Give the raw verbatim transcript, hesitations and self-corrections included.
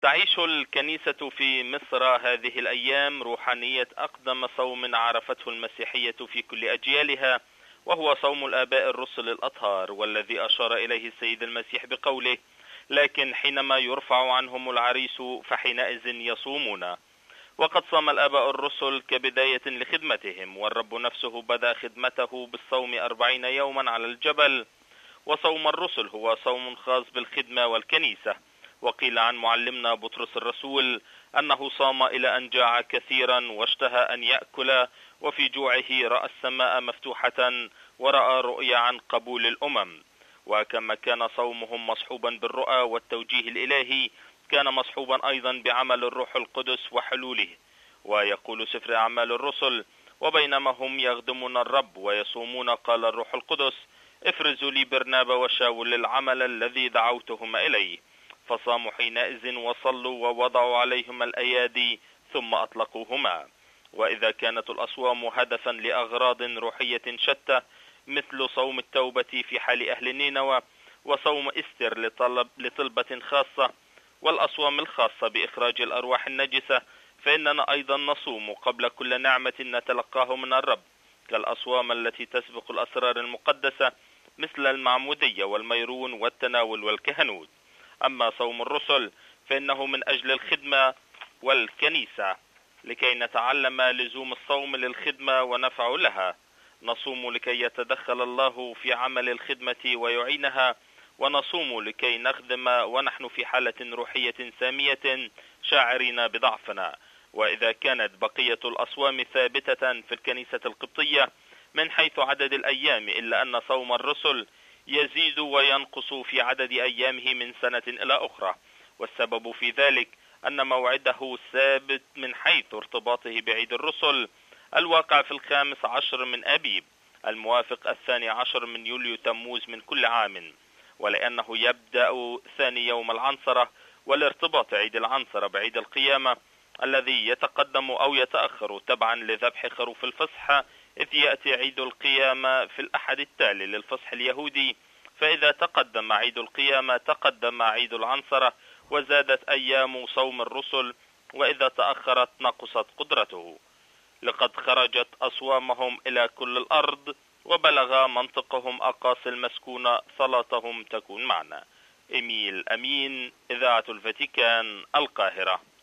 تعيش الكنيسة في مصر هذه الأيام روحانية أقدم صوم عرفته المسيحية في كل أجيالها، وهو صوم الآباء الرسل الأطهار، والذي أشار إليه السيد المسيح بقوله: لكن حينما يرفع عنهم العريس فحينئذ يصومون. وقد صام الآباء الرسل كبداية لخدمتهم، والرب نفسه بدأ خدمته بالصوم أربعين يوما على الجبل. وصوم الرسل هو صوم خاص بالخدمة والكنيسة. وقيل عن معلمنا بطرس الرسول أنه صام إلى أن جاع كثيرا واشتهى أن يأكل، وفي جوعه رأى السماء مفتوحة ورأى رؤيا عن قبول الأمم. وكما كان صومهم مصحوبا بالرؤى والتوجيه الإلهي، كان مصحوبا أيضا بعمل الروح القدس وحلوله. ويقول سفر أعمال الرسل: وبينما هم يخدمون الرب ويصومون قال الروح القدس: افرزوا لي برنابا وشاول للعمل الذي دعوتهما إليه. فصاموا حينئذ وصلوا ووضعوا عليهما الأيادي ثم أطلقوهما. وإذا كانت الأصوام هدفا لأغراض روحية شتى، مثل صوم التوبة في حال أهل نينوى، وصوم إستر لطلب لطلبة خاصة، والأصوام الخاصة بإخراج الأرواح النجسة، فإننا أيضا نصوم قبل كل نعمة نتلقاه من الرب، كالأصوام التي تسبق الأسرار المقدسة مثل المعمودية والميرون والتناول والكهنوت. أما صوم الرسل فإنه من أجل الخدمة والكنيسة، لكي نتعلم لزوم الصوم للخدمة ونفع لها. نصوم لكي يتدخل الله في عمل الخدمة ويعينها، ونصوم لكي نخدم ونحن في حالة روحية سامية شاعرين بضعفنا. وإذا كانت بقية الأصوام ثابتة في الكنيسة القبطية من حيث عدد الأيام، إلا أن صوم الرسل يزيد وينقص في عدد أيامه من سنة إلى أخرى. والسبب في ذلك أن موعده ثابت من حيث ارتباطه بعيد الرسل الواقع في الخامس عشر من أبيب، الموافق الثاني عشر من يوليو تموز من كل عام، ولأنه يبدأ ثاني يوم العنصرة، والارتباط عيد العنصرة بعيد القيامة الذي يتقدم أو يتأخر تبعا لذبح خروف الفصح، إذ يأتي عيد القيامة في الأحد التالي للفصح اليهودي. فإذا تقدم عيد القيامة تقدم عيد العنصرة وزادت أيام صوم الرسل، وإذا تأخرت نقصت قدرته. لقد خرجت أصوامهم إلى كل الأرض، وبلغ منطقهم أقاصي المسكونة، صلاتهم تكون معنا. إيميل أمين، إذاعة الفاتيكان، القاهرة.